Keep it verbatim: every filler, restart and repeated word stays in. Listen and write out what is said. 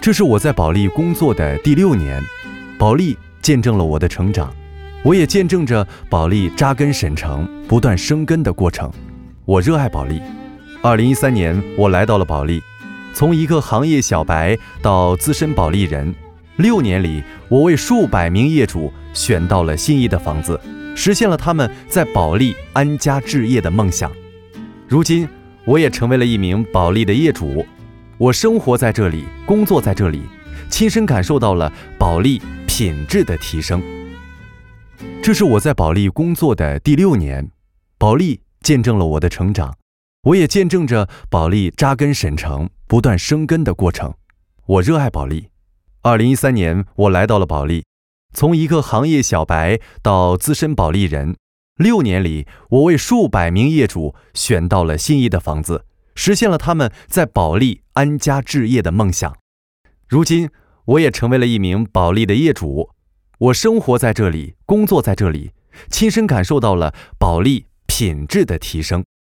这是我在保利工作的第六年，保利见证了我的成长，我也见证着保利扎根沈城、不断生根的过程。我热爱保利。二零一三年，我来到了保利，从一个行业小白到资深保利人。六年里，我为数百名业主选到了心仪的房子，实现了他们在保利安家置业的梦想。如今，我也成为了一名保利的业主。我生活在这里，工作在这里，亲身感受到了保利品质的提升。这是我在保利工作的第六年，保利见证了我的成长，我也见证着保利扎根沈城、不断生根的过程。我热爱保利。二零一三年，我来到了保利，从一个行业小白到资深保利人。六年里，我为数百名业主选到了心仪的房子，实现了他们在保利安家置业的梦想。如今，我也成为了一名保利的业主。我生活在这里，工作在这里，亲身感受到了保利品质的提升。